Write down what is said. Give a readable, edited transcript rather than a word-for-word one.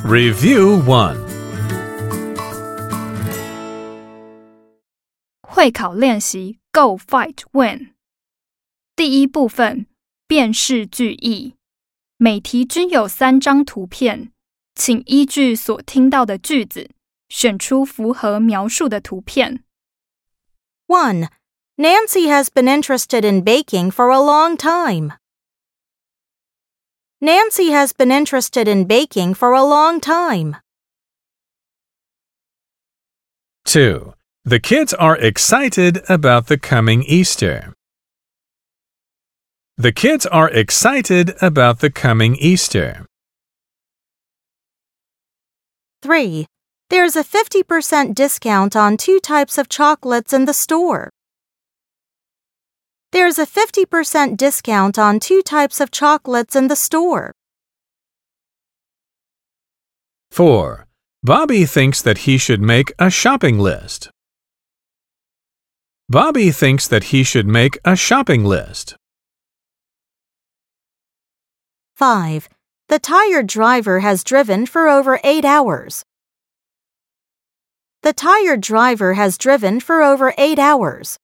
Review 1. 会考练习 Go Fight Win 第一部分辨识句意每题均有3张图片，请依据所听到的句子选出符合描述的图片。 1. Nancy has been interested in baking for a long time. Nancy has been interested in baking for a long time. 2. The kids are excited about the coming Easter. The kids are excited about the coming Easter. 3. There's a 50% discount on 2 types of chocolates in the store. There's a 50% discount on 2 types of chocolates in the store. 4. Bobby thinks that he should make a shopping list. Bobby thinks that he should make a shopping list. 5. The tired driver has driven for over 8 hours. The tired driver has driven for over 8 hours.